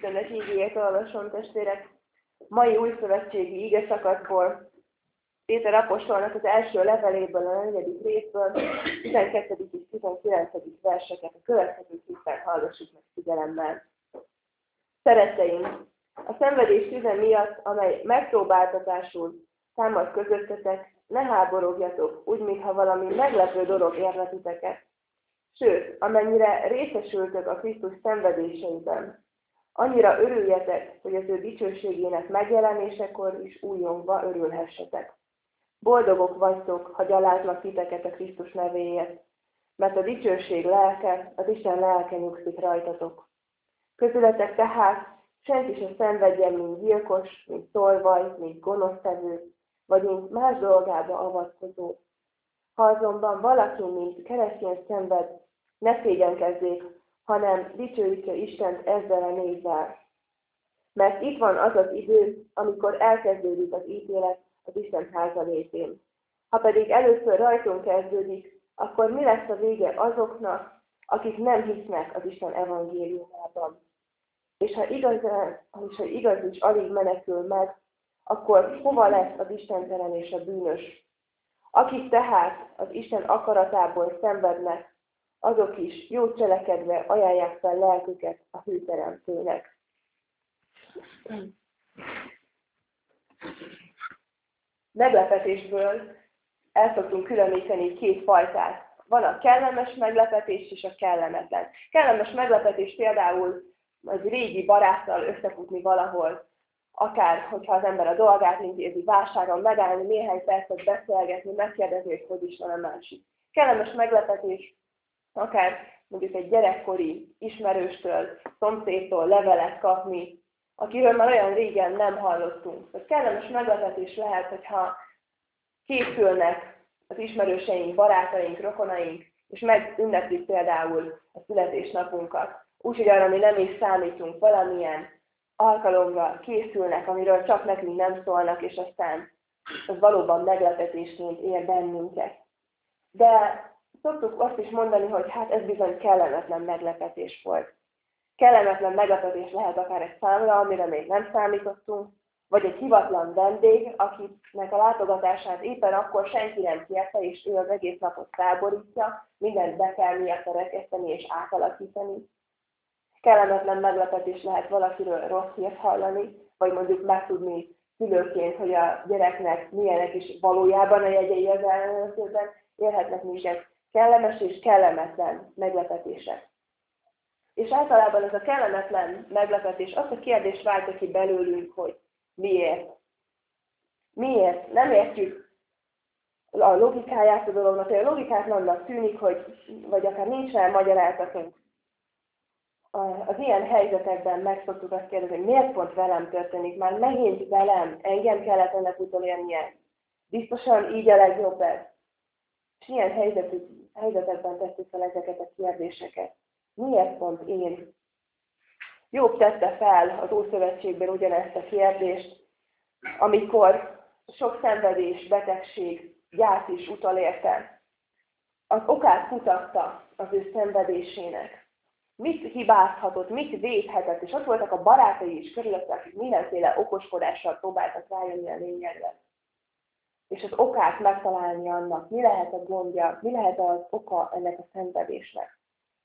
Istennek igéjét olvasom, testvérek. Mai újszövetségi igeszakaszból, Péter apostolnak az első leveléből, a 4. részből, 12. és 19. verseket a következőképpen hallgassuk meg figyelemmel. Szeretteim, a szenvedés tüze miatt, amely megpróbáltatásul támad közöttetek, ne háborogjatok, úgy, mintha valami meglepő dolog érne titeket. Sőt, amennyire részesültök a Krisztus szenvedéseiben, annyira örüljetek, hogy az ő dicsőségének megjelenésekor is újongva örülhessetek. Boldogok vagytok, ha gyaláznak titeket a Krisztus nevéért, mert a dicsőség lelke, az Isten lelke nyugszik rajtatok. Közületek tehát senki sem szenvedjen, mint gyilkos, mint tolvaj, mint gonosztevő, vagy mint más dolgába avatkozó. Ha azonban valaki, mint keresztény szenved, ne szégyenkezzék, hanem dicsőítse Istent ezzel a névvel. Mert itt van az az idő, amikor elkezdődik az ítélet az Isten háza létén. Ha pedig először rajtunk kezdődik, akkor mi lesz a vége azoknak, akik nem hisznek az Isten evangéliumában? És ha igaz is alig menekül meg, akkor hova lesz az istentelen és a bűnös? Akik tehát az Isten akaratából szenvednek, azok is jó cselekedve ajánlják fel lelküket a hűteremtőnek. Meglepetésből el szoktunk különíteni két fajtát. Van a kellemes meglepetés és a kellemetlen. Kellemes meglepetés például egy régi baráttal összefutni valahol, akár, hogyha az ember a dolgát intézi, vásáron megállni, néhány percet beszélgetni, megkérdezni, hogy is van a másik. Kellemes meglepetés, akár mondjuk egy gyerekkori ismerőstől, szomszédtól levelet kapni, akiről már olyan régen nem hallottunk. Ez kellemes meglepetés lehet, hogyha készülnek az ismerőseink, barátaink, rokonaink, és megünneplik például a születésnapunkat. Úgyhogy arra mi nem is számítunk, valamilyen alkalomra készülnek, amiről csak nekünk nem szólnak, és aztán az valóban meglepetésként ér bennünket. De szoktuk azt is mondani, hogy hát ez bizony kellemetlen meglepetés volt. Kellemetlen meglepetés lehet akár egy számla, amire még nem számítottunk, vagy egy hivatlan vendég, akinek a látogatását éppen akkor senki nem kérte, és ő az egész napot táborítja, mindent be kell miatt rekeszteni és átalakítani. Kellemetlen meglepetés lehet valakiről rossz hírt hallani, vagy mondjuk megtudni szülőként, hogy a gyereknek milyenek is valójában a jegyei az ellenőrzőben, érhetnek minket kellemes és kellemetlen meglepetések. És általában ez a kellemetlen meglepetés azt a kérdést váltja ki belőlünk, hogy miért? Miért? Nem értjük a logikáját a dolognak, hogy a logikátlannak tűnik, vagy akár nincs rá magyarázatunk. Az ilyen helyzetekben meg szoktuk azt kérdezni, hogy miért pont velem történik, már megint velem, engem kellett ennek utolérnie. Biztosan így a legjobb ez. És ilyen helyzetekben tesszük fel ezeket a kérdéseket. Miért pont én? Jobb tette fel az Ószövetségben ugyanezt a kérdést, amikor sok szenvedés, betegség, gyász is utolérte. Az okát kutatta az ő szenvedésének. Mit hibázhatott, mit védhetett, és ott voltak a barátai is körülötte, akik mindenféle okoskodással próbáltak rájönni a lényegre. És az okát megtalálni annak, mi lehet a gondja, mi lehet az oka ennek a szenvedésnek.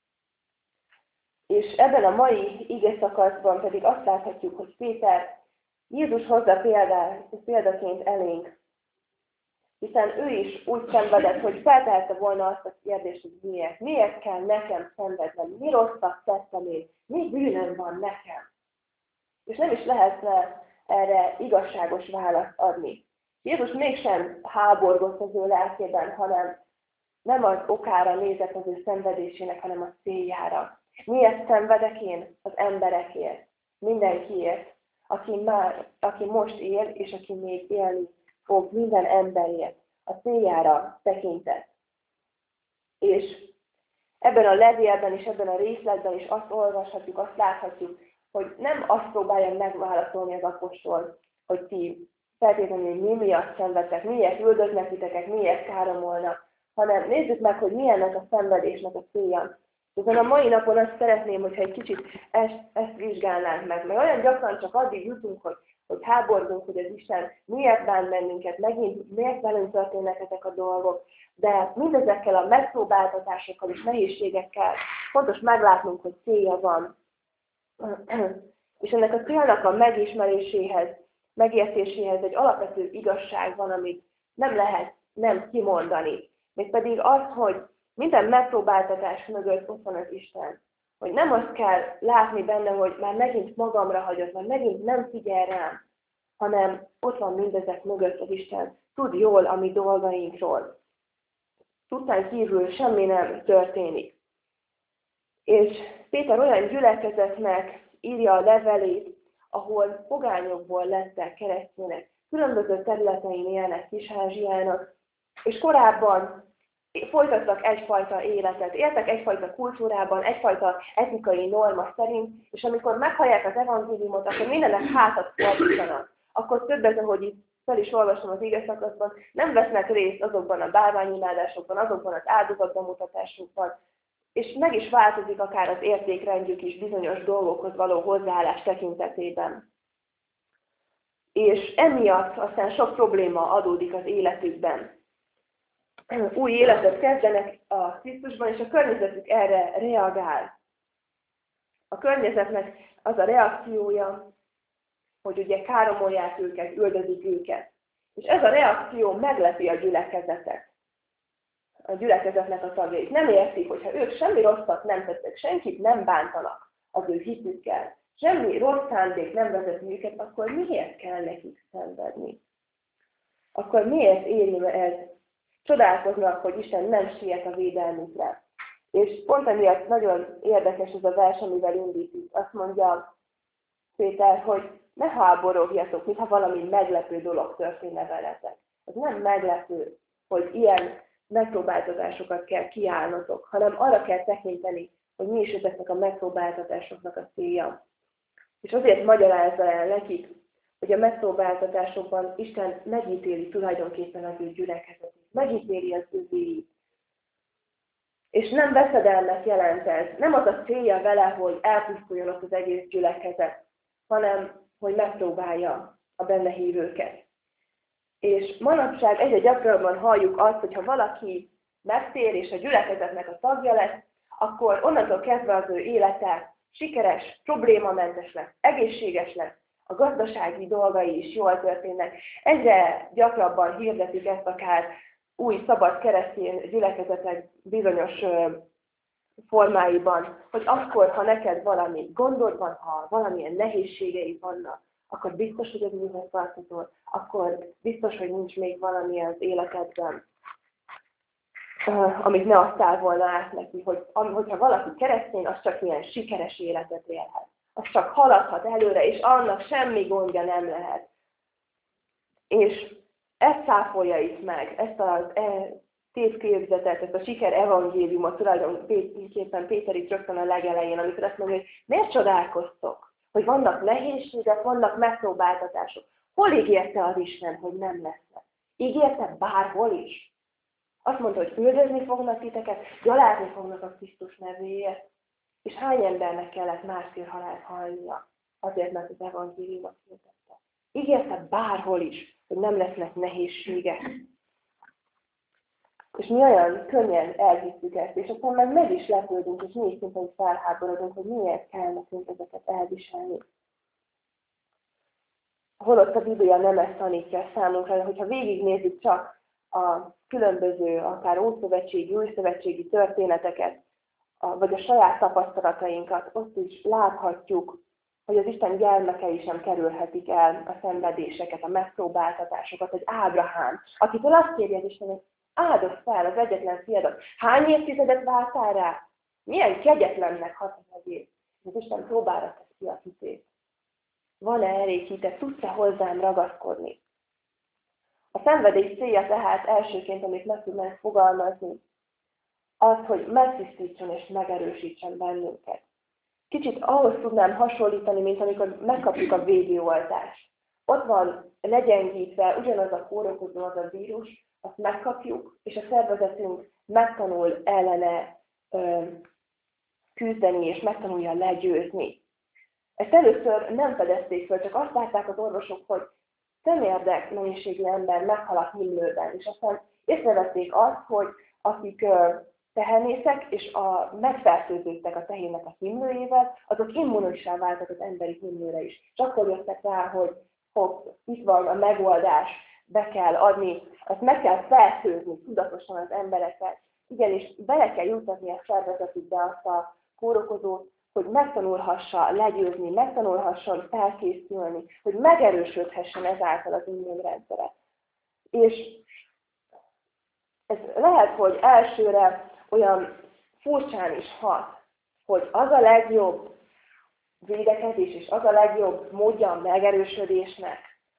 És ebben a mai igeszakaszban pedig azt láthatjuk, hogy Péter Jézus hozza példaként elénk, hiszen ő is úgy szenvedett, hogy feltehette volna azt a kérdést, hogy miért. Miért kell nekem szenvednem? Mi rosszat tettem én? Mi bűnöm van nekem? És nem is lehetne erre igazságos választ adni. Jézus mégsem háborgott az ő lelkében, hanem nem az okára nézett az ő szenvedésének, hanem a céljára. Miért szenvedek én? Az emberekért. Mindenkiért. Aki most él, és aki még élni fog, minden emberért. A céljára tekintett. És ebben a levélben és ebben a részletben is azt olvashatjuk, azt láthatjuk, hogy nem azt próbálja megválaszolni az apostol, hogy ti feltétlenül mi miatt szenvedtek, miért üldöznek titeket, miért káromolnak, hanem nézzük meg, hogy milyennek a szenvedésnek a célja. Ezen a mai napon azt szeretném, hogyha egy kicsit ezt vizsgálnánk meg. Mert olyan gyakran csak addig jutunk, hogy háborgunk, hogy az Isten miért bán bennünket, megint miért velünk történnek ezek a dolgok, de mindezekkel a megpróbáltatásokkal és nehézségekkel fontos meglátnunk, hogy célja van. És ennek a célnak a megismeréséhez, megértéséhez egy alapvető igazság van, amit nem lehet nem kimondani. Mégpedig az, hogy minden megpróbáltatás mögött ott van az Isten. Hogy nem azt kell látni benne, hogy már megint magamra hagyott, már megint nem figyel rám, hanem ott van mindezek mögött az Isten. Tud jól a mi dolgainkról. Tudtán kívül semmi nem történik. És Péter olyan gyülekezetnek írja a levelét, ahol pogányokból lettek keresztények, különböző területein élnek Kis-Ázsiának, és korábban folytattak egyfajta életet, éltek egyfajta kultúrában, egyfajta etikai norma szerint, és amikor meghallják az evangéliumot, akkor mindenek hátat fordítanak. Akkor többet, ahogy itt fel is olvastam az ige szakaszban, nem vesznek részt azokban a bálványimádásokban, azokban az áldozatbemutatásokban, és meg is változik akár az értékrendjük is bizonyos dolgokhoz való hozzáállás tekintetében. És emiatt aztán sok probléma adódik az életükben. Új életet kezdenek a Krisztusban, és a környezetük erre reagál. A környezetnek az a reakciója, hogy ugye káromolják őket, üldözik őket. És ez a reakció meglepi a gyülekezetet. A gyülekezetnek a tagjait. Nem értik, hogyha ők semmi rosszat nem tettek, senkit nem bántanak az ő hitükkel, semmi rossz szándék nem vezeti őket, akkor miért kell nekik szenvedni? Akkor miért éri ez? Csodálkoznak, hogy Isten nem siet a védelmükre. És pont emiatt nagyon érdekes ez a vers, amivel indítjuk. Azt mondja Péter, hogy ne háborogjatok, mintha valami meglepő dolog történne veletek. Ez nem meglepő, hogy ilyen megpróbáltatásokat kell kiállnotok, hanem arra kell tekinteni, hogy mi is ezeknek a megpróbáltatásoknak a célja. És azért magyarázza el nekik, hogy a megpróbáltatásokban Isten megítéli tulajdonképpen az ő gyülekezetét, megítéli az övéit. És nem veszedelmet jelent ez. Nem az a célja vele, hogy elpusztuljon ott az egész gyülekezet, hanem hogy megpróbálja a benne hívőket. És manapság egyre gyakrabban halljuk azt, hogy ha valaki megtér és a gyülekezetnek a tagja lesz, akkor onnantól kezdve az ő élete sikeres, problémamentes lesz, egészséges lesz, a gazdasági dolgai is jól történnek. Egyre gyakrabban hirdetik ezt akár új szabad keresztény gyülekezetek bizonyos formáiban, hogy akkor, ha neked valami gondod van, ha valamilyen nehézségeid vannak, akkor biztos, hogy az Úrhoz tartozol, akkor biztos, hogy nincs még valami az életedben, amit ne adtál volna át neki, hogyha valaki keresztény, az csak ilyen sikeres életet élhet. Az csak haladhat előre, és annak semmi gondja nem lehet. És ezt cáfolja itt meg, ezt a tévképzetet, ezt a siker evangéliumot tulajdonképpen Péter itt rögtön a legelején, amikor azt mondja, hogy miért csodálkoztok, hogy vannak nehézségek, vannak megpróbáltatások. Hol ígérte az Isten, hogy nem lesznek? Ígérte bárhol is. Azt mondta, hogy üldözni fognak titeket, gyalázni fognak a Krisztus nevéért. És hány embernek kellett mártírhalált halnia? Azért, mert az evangéliumot hirdette. Ígérte bárhol is, hogy nem lesznek nehézségek. És mi olyan könnyen elhisztük ezt, és aztán meg is lepődünk, és mi is szintén felháborodunk, hogy miért kell nekünk ezeket elviselni. Holott a Biblia nem ezt tanítja számunkra, hogyha végignézzük csak a különböző, akár ószövetségi, újszövetségi történeteket, vagy a saját tapasztalatainkat, ott is láthatjuk, hogy az Isten gyermekei sem kerülhetik el a szenvedéseket, a megpróbáltatásokat, hogy Ábrahám, akitől azt kérje az Isten, hogy áldozd fel az egyetlen fiadat. Hány évtizedet vártál rá? Milyen kegyetlennek hat az egész. Az Isten próbára teszi a hitét. Van-e elég hite? Tudsz-e hozzám ragaszkodni? A szenvedés célja tehát elsőként, amit meg tudnánk fogalmazni, az, hogy megtisztítson és megerősítsen bennünket. Kicsit ahhoz tudnám hasonlítani, mint amikor megkapjuk a védőoltást. Ott van legyengítve ugyanaz a kórokozó, az a vírus, azt megkapjuk, és a szervezetünk megtanul ellene küzdeni, és megtanulja legyőzni. Ezt először nem fedezték föl, csak azt látták az orvosok, hogy szemérdek mennyiségű ember meghal a himlőben, és aztán észrevették azt, hogy akik tehenészek, és megfertőződtek a tehénnek a himlőjével, azok immunissá váltak az emberi himlőre is. És akkor jöttek rá, hogy itt van a megoldás, be kell adni, ezt meg kell fertőzni tudatosan az embereket. Igenis, bele kell juttatni a szervezetükbe azt a kórokozót, hogy megtanulhassa legyőzni, megtanulhasson felkészülni, hogy megerősödhessen ezáltal az immunrendszere. És ez lehet, hogy elsőre olyan furcsán is hat, hogy az a legjobb védekezés, és az a legjobb módja a megerősödésnek,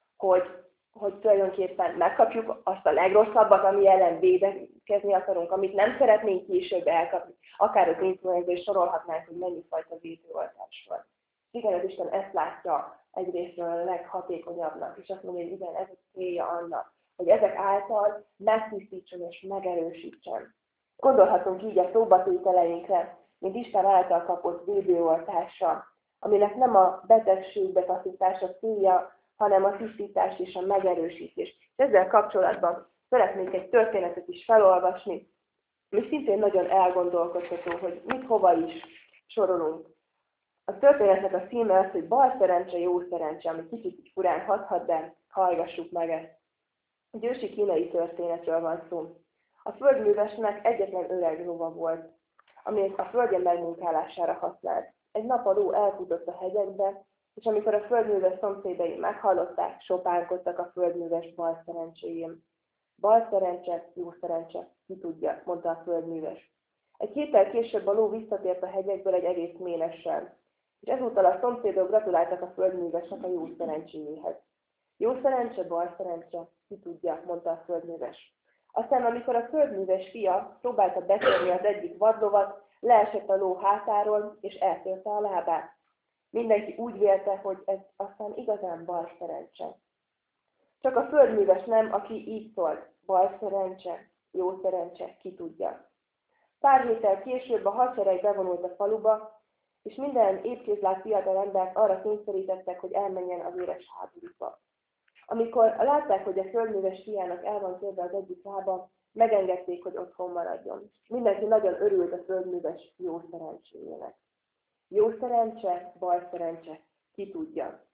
hogy tulajdonképpen megkapjuk azt a legrosszabbat, ami ellen védekezni akarunk, amit nem szeretnénk később elkapni. Akár az influenza is sorolhatnánk, hogy mennyi fajta védőoltás van. Igen, az Isten ezt látja egyrésztről a leghatékonyabbnak, és azt mondja, hogy igen, ez a célja annak, hogy ezek által megtisztítson és megerősítsen. Gondolhatunk így a szóbatételeinkre, mint Isten által kapott védőoltásra, aminek nem a betegségbe taszítása célja, hanem a tisztítás és a megerősítés. És ezzel kapcsolatban szeretnék egy történetet is felolvasni, ami szintén nagyon elgondolkodható, hogy mit hova is sorolunk. A történetnek a címe az, hogy bal szerencse, jó szerencse, ami kicsit furán hathat, de hallgassuk meg ezt. Egy ősi kínai történetről van szó. A földművesnek egyetlen öreg lova volt, amit a földje megmunkálására használt. Egy nap a ló elfutott a hegyekbe, és amikor a földműves szomszédai meghallották, sopánkodtak a földműves bal szerencséjén. Bal szerencse, jó szerencse, ki tudja, mondta a földműves. Egy héttel később a ló visszatért a hegyekből egy egész ménessel, és ezúttal a szomszédok gratuláltak a földművesnek a jó szerencséjéhez. Jó szerencse, bal szerencse, ki tudja, mondta a földműves. Aztán, amikor a földműves fia próbálta betörni az egyik vadlovat, leesett a ló hátáról, és eltörte a lábát. Mindenki úgy vélte, hogy ez aztán igazán bal szerencse. Csak a földműves nem, aki így szólt, bal szerencse, jó szerencse, ki tudja. Pár héttel később a hadsereg bevonult a faluba, és minden épkézláb fiatal embert arra kényszerítettek, hogy elmenjen az éres háborúba. Amikor látták, hogy a földműves fiának el van törve az egyik lába, megengedték, hogy otthon maradjon. Mindenki nagyon örült a földműves jó szerencséjének. Jó szerencse, bal szerencse, ki tudja.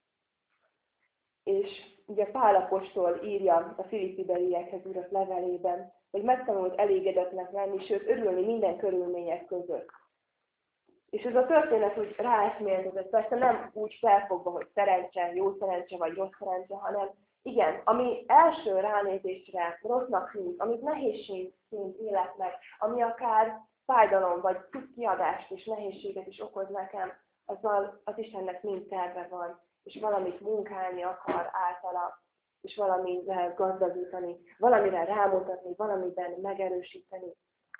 És ugye Pál apostol írja a filippibeliekhez írott levelében, hogy megtanult elégedetnek lenni, sőt örülni minden körülmények között. És ez a történet úgy ráeszméltetett, persze nem úgy felfogva, hogy szerencse, jó szerencse vagy rossz szerencse, hanem igen, ami első ránézésre rossznak tűnik, amit nehézségként élet meg, ami akár fájdalom vagy kiadást és nehézséget is okoz nekem, azzal az Istennek mind terve van, és valamit munkálni akar általa, és valamivel gazdagítani, valamire rámutatni, valamiben megerősíteni.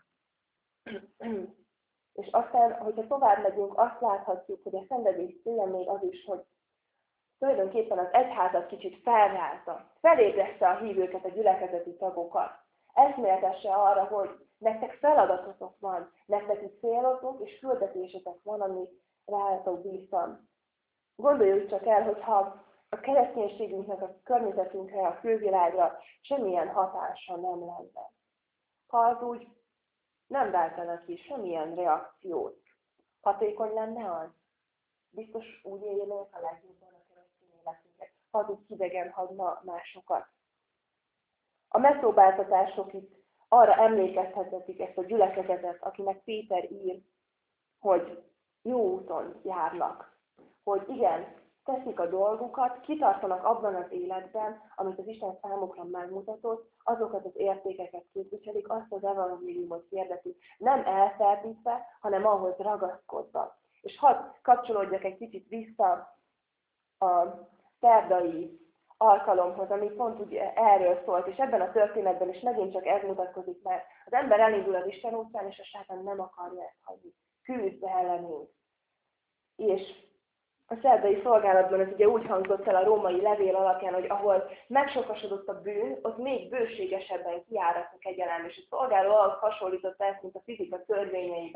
És aztán, hogyha tovább megyünk, azt láthatjuk, hogy a szenvedés célja még az is, hogy tulajdonképpen az egyházat kicsit felrázta, felébreszte a hívőket, a gyülekezeti tagokat. Eszméltesse arra, hogy nektek feladatotok van, nektek itt célotok és küldetésetek van, ami rátok bíztam. Gondoljuk csak el, hogyha a kereszténységünknek a környezetünkre, a külvilágra semmilyen hatása nem lenne. Ha az úgy nem váltana ki semmilyen reakciót, hatékony lenne az? Biztos úgy élnénk a legjobban a keresztény életünket, ha az úgy hidegen hagyna másokat. A megpróbáltatások itt arra emlékeztetik ezt a gyülekezetet, akinek Péter ír, hogy jó úton járnak. Hogy igen, teszik a dolgukat, kitartanak abban az életben, amit az Isten számukra megmutatott, azokat az értékeket képviselik, azt az evangéliumot hirdetik, nem elferdítve, hanem ahhoz ragaszkodva. És hadd kapcsolódjak egy kicsit vissza a szerdai alkalomhoz, ami pont úgy erről szólt, és ebben a történetben is megint csak ez mutatkozik, mert az ember elindul az Isten utcán, és a sátán nem akarja ezt hagyni. Küzd ellenünk. És a szerdai szolgálatban ez ugye úgy hangzott el a római levél alapján, hogy ahol megsokasodott a bűn, ott még bőségesebben kiáradt a kegyelem, és a szolgáló ahhoz hasonlított ezt, mint a fizika törvényeiben,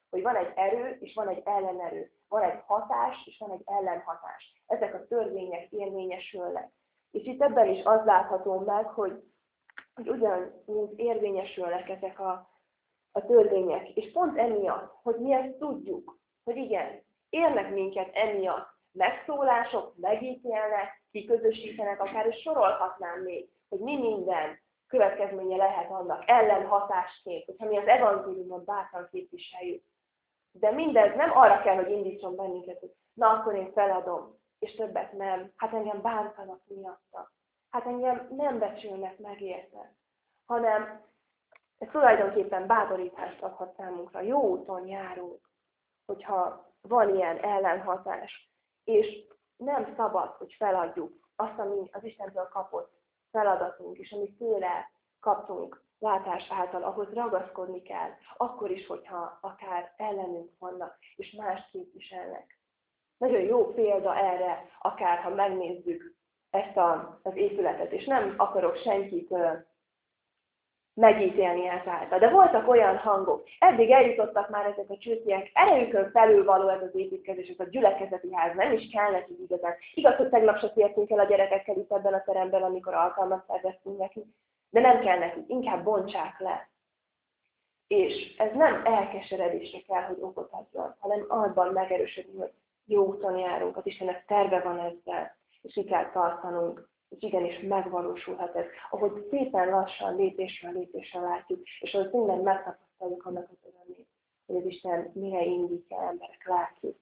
hogy van egy erő, és van egy ellenerő. Van egy hatás, és van egy ellenhatás. Ezek a törvények érvényesülnek. És itt ebben is az látható meg, hogy ugyanúgy érvényesülnek ezek a törvények. És pont emiatt, hogy mi ezt tudjuk, hogy igen, érnek minket emiatt megszólások, megítélnek, kiközösítenek, akár is sorolhatnám még, hogy mi minden következménye lehet annak ellenhatásként, hogyha mi az evangéliumot bátran képviseljük. De mindez nem arra kell, hogy indítson bennünket, hogy na akkor én feladom, és többet nem. Hát engem bántanak miatta. Hát engem nem becsülnek meg érte. Hanem ez tulajdonképpen bátorítást adhat számunkra. Jó úton járunk, hogyha van ilyen ellenhatás. És nem szabad, hogy feladjuk azt, ami az Istentől kapott feladatunk, és amit tőle kaptunk látás által, ahhoz ragaszkodni kell, akkor is, hogyha akár ellenünk vannak, és mást képviselnek. Nagyon jó példa erre, akár ha megnézzük ezt az épületet, és nem akarok senkit megítélni ezáltal. De voltak olyan hangok, eddig eljutottak már ezek a csőtiek, erejükön felülvaló ez az építkezés, ez a gyülekezeti ház, nem is kell neki igazán. Igaz, hogy tegnap se tértünk el a gyerekekkel itt ebben a teremben, amikor alkalmat szerveztünk neki, de nem kell neki, inkább bontsák le. És ez nem elkeseredésre kell, hogy okot adjon, hanem abban megerősödni, hogy jó úton járunk, az Istennek terve van ezzel, és ki kell tartanunk. És igenis megvalósulhat ez, ahogy szépen lassan, lépésről lépésre látjuk, és ahogy tényleg megtapasztaljuk annak az örömét, hogy az Isten mire indítja emberek lelkét.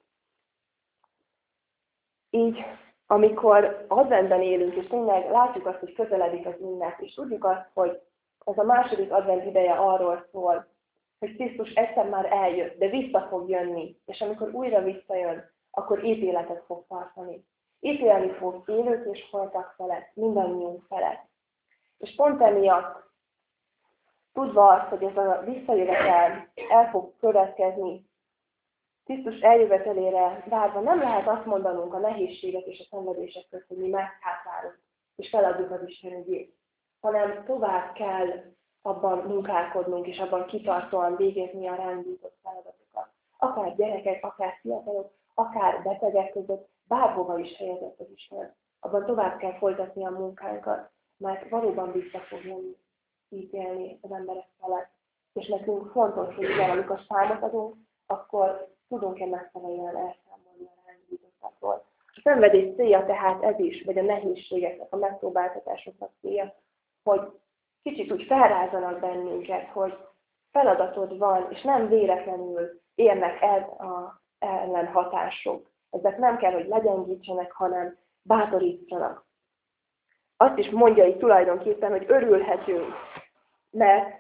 Így, amikor adventben élünk, és tényleg látjuk azt, hogy közeledik az ünnep, és tudjuk azt, hogy ez a második advent ideje arról szól, hogy Krisztus egyszer már eljött, de vissza fog jönni, és amikor újra visszajön, akkor ítéletet fog tartani. Ítélni fog élők és holtak felett, mindannyiunk felett. És pont emiatt, tudva azt, hogy ez a visszajövetel el fog következni, Krisztus eljövetelére várva nem lehet azt mondanunk a nehézségek és a szenvedések között, hogy mi meghátrálunk, és feladjuk az Isten ügyét, hanem tovább kell abban munkálkodnunk, és abban kitartóan végezni a ránk bízott feladatokat. Akár gyerekek, akár fiatalok, akár betegek között, bárhova is helyezett az Isten. Abban tovább kell folytatni a munkánkat, mert valóban vissza fog jönni, ítélni az emberek felett. És nekünk fontos, hogy igen, amikor számot adunk, akkor tudunk-e megfelelően elszámolni a ránk bízottakról. A szenvedés célja tehát ez is, vagy a nehézségeknek, a megpróbáltatásoknak célja, hogy kicsit úgy felrázanak bennünket, hogy feladatod van, és nem véletlenül érnek ellenhatások. Ezek nem kell, hogy legyengítsenek, hanem bátorítsanak. Azt is mondja itt tulajdonképpen, hogy örülhetünk, mert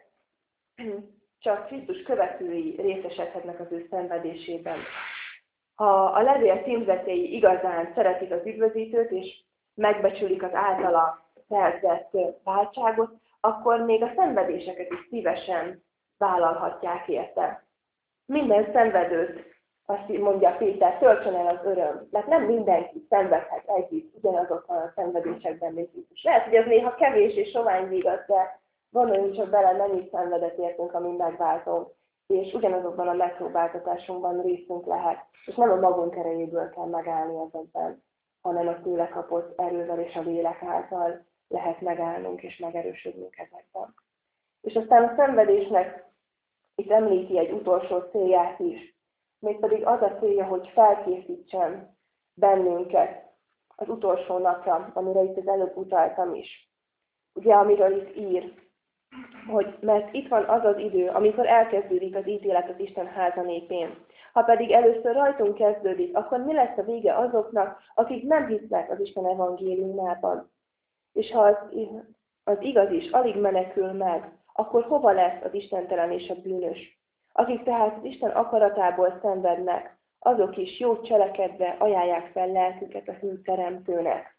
csak Krisztus követői részesedhetnek az ő szenvedésében. Ha a levél címzetei igazán szeretik az üdvözítőt, és megbecsülik az általa szerzett váltságot, akkor még a szenvedéseket is szívesen vállalhatják érte. Minden szenvedőt, azt mondja Péter, töltsön el az öröm, mert nem mindenki szenvedhet együtt ugyanazokban a szenvedésekben, mint Krisztus. Lehet, hogy ez néha kevés és sovány vigasz, de gondoljunk csak bele, mennyit szenvedet értünk, amin megváltunk, és ugyanazokban a megpróbáltatásunkban részünk lehet, és nem a magunk erejéből kell megállni ezekben, hanem a tőle kapott erővel és a lélek által lehet megállnunk és megerősödnünk ezekben. És aztán a szenvedésnek itt említi egy utolsó célját is, mégpedig az a célja, hogy felkészítsen bennünket az utolsó napra, amire itt az előbb utaltam is. Ugye, amiről itt ír, hogy mert itt van az az idő, amikor elkezdődik az ítélet az Isten háza népén. Ha pedig először rajtunk kezdődik, akkor mi lesz a vége azoknak, akik nem hisznek az Isten evangéliumában? És ha az igaz is alig menekül meg, akkor hova lesz az istentelen és a bűnös? Akik tehát az Isten akaratából szenvednek, azok is jót cselekedve ajánlják fel lelküket a hű teremtőnek.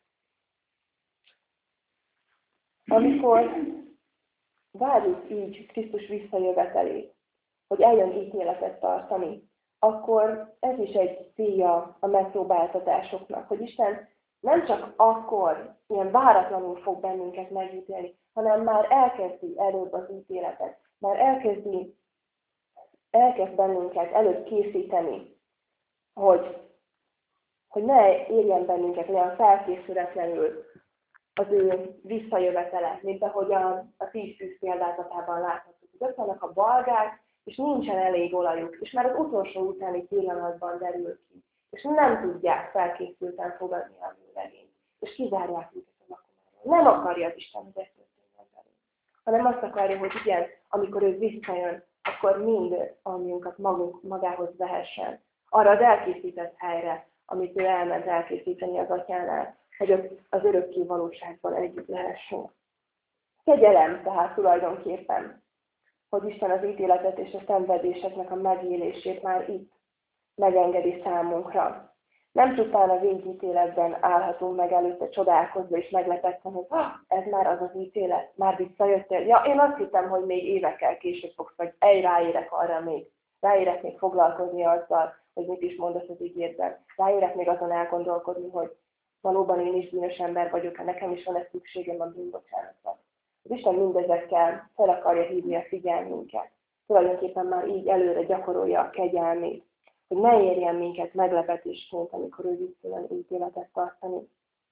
Amikor várjuk így Krisztus visszajövetelét, hogy eljön ítéletet tartani, akkor ez is egy célja a megpróbáltatásoknak, hogy Isten nem csak akkor ilyen váratlanul fog bennünket megítélni, hanem már elkezdi előbb az ítéletet, már elkezdi elkezd bennünket előbb készíteni, hogy ne érjen bennünket olyan felkészületlenül az ő visszajövetele, mint ahogy a 10 tűz példázatában láthatjuk. Ott vannak a balgák, és nincsen elég olajuk, és már az utolsó utáni pillanatban derül ki, és nem tudják felkészülten fogadni a vőlegényt, és kizárják őket a lakomáról. Nem akarja az Isten, hogy ezt történjen velünk, hanem azt akarja, hogy igen, amikor ő visszajön, akkor mind annyiunkat magához vehessen, arra az elkészített helyre, amit ő elment elkészíteni az atyánál, hogy az örökké valóságban együtt lehessünk. Kegyelem tehát tulajdonképpen, hogy Isten az ítéletet és a szenvedéseknek a megélését már itt megengedi számunkra. Nem csupán a végítéletben állhatunk meg előtte csodálkozva és meglepettem, hogy ez már az az ítélet, már visszajöttél. Ja, én azt hittem, hogy még évekkel később fogsz, vagy ráérek arra még. Ráérek még foglalkozni azzal, hogy mit is mondasz az ígéretben. Ráérek még azon elgondolkodni, hogy valóban én is bűnös ember vagyok, nekem is van szükségem a bűnbocsánatra. Az Isten mindezekkel fel akarja hívni a figyelmünket. Tulajdonképpen már így előre gyakorolja a kegyelmét, hogy ne érjen minket meglepetésként, amikor ő visszajön ítéletet tartani.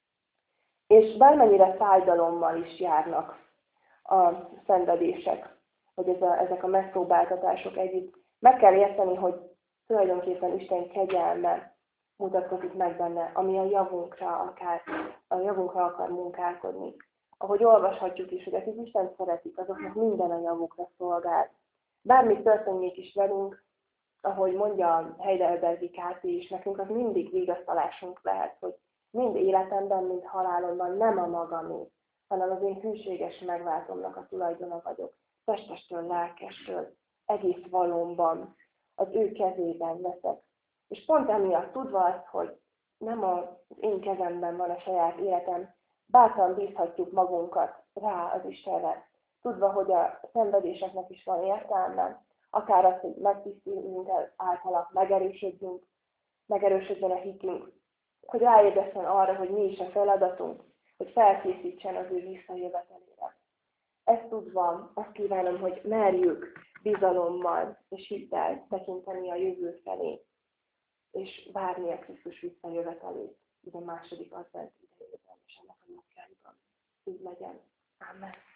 És bármennyire fájdalommal is járnak a szenvedések, hogy ezek a megpróbáltatások együtt, meg kell érteni, hogy tulajdonképpen Isten kegyelme mutatkozik meg benne, ami a javunkra akar munkálkodni. Ahogy olvashatjuk is, hogy akik Isten szeretik, azoknak minden a javukra szolgál. Bármi történik is velünk, ahogy mondja Heidelbergi Káti is, nekünk az mindig vigasztalásunk lehet, hogy mind életemben, mind halálomban nem a magamé, hanem az én hűséges megváltomnak a tulajdona vagyok. Testestől, lelkestől, egész valómban, az ő kezében leszek. És pont emiatt tudva azt, hogy nem az én kezemben van a saját életem, bátran bízhatjuk magunkat rá az Istenre, tudva, hogy a szenvedéseknek is van értelme, akár az, hogy megtisztulunk általa, megerősödjön a hitünk, hogy ráébreszten arra, hogy mi is a feladatunk, hogy felkészítsen az ő visszajövetelére. Ezt tudva, azt kívánom, hogy merjük bizalommal és hittel tekinteni a jövő felé, és várni a Krisztus visszajövetelét, így a második advent idejében és ennek a napjaiban. Így legyen. Amen.